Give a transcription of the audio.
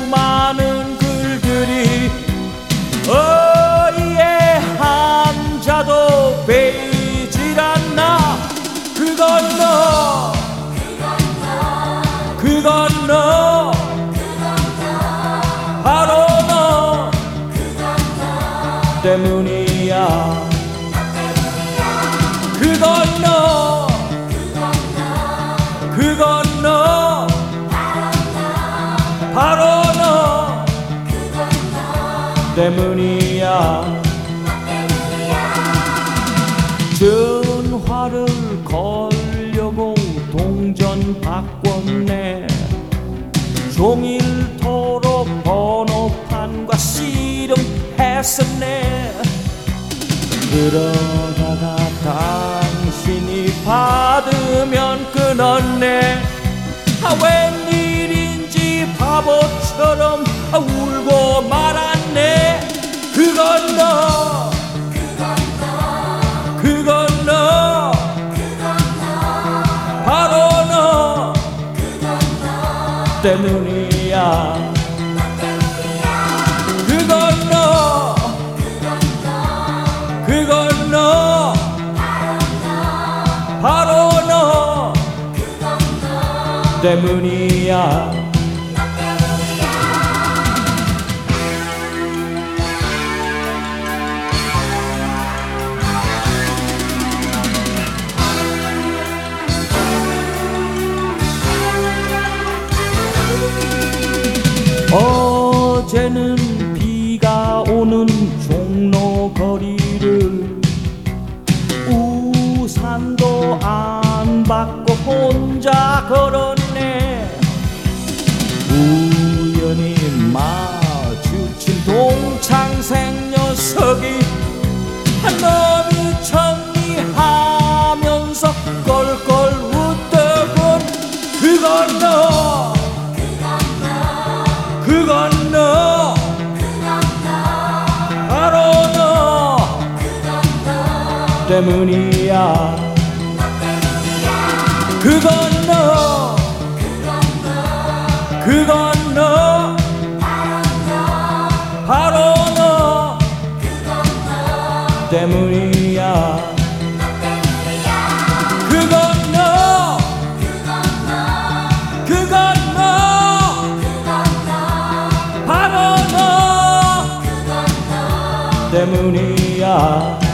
수많은 글들이 어이에 한자도 베이질 않나. 그 건너 바로 너 때문이야. 그 건너 바로 너 때문이야. 전화를 걸려고 동전 바꿨네. 종일토록 번호판과 씨름했었네. 그러다가 당신이 받으면 끊었네. 웬일인지 바보처럼 울고 말았네. 그 건너 바로 너 때문이야. 그 건너 바로 너 때문이야. 어제는 비가 오는 종로 거리를 우산도 안 받고 혼자 걸었네. 우연히 마주친 동창생 녀석이 한 놈이 정리하면서 껄껄 웃더군. 그 건너 바로 너 때문이야. 그 건너 바로 너 때문이야. 그 건너 바로 너 때문이야.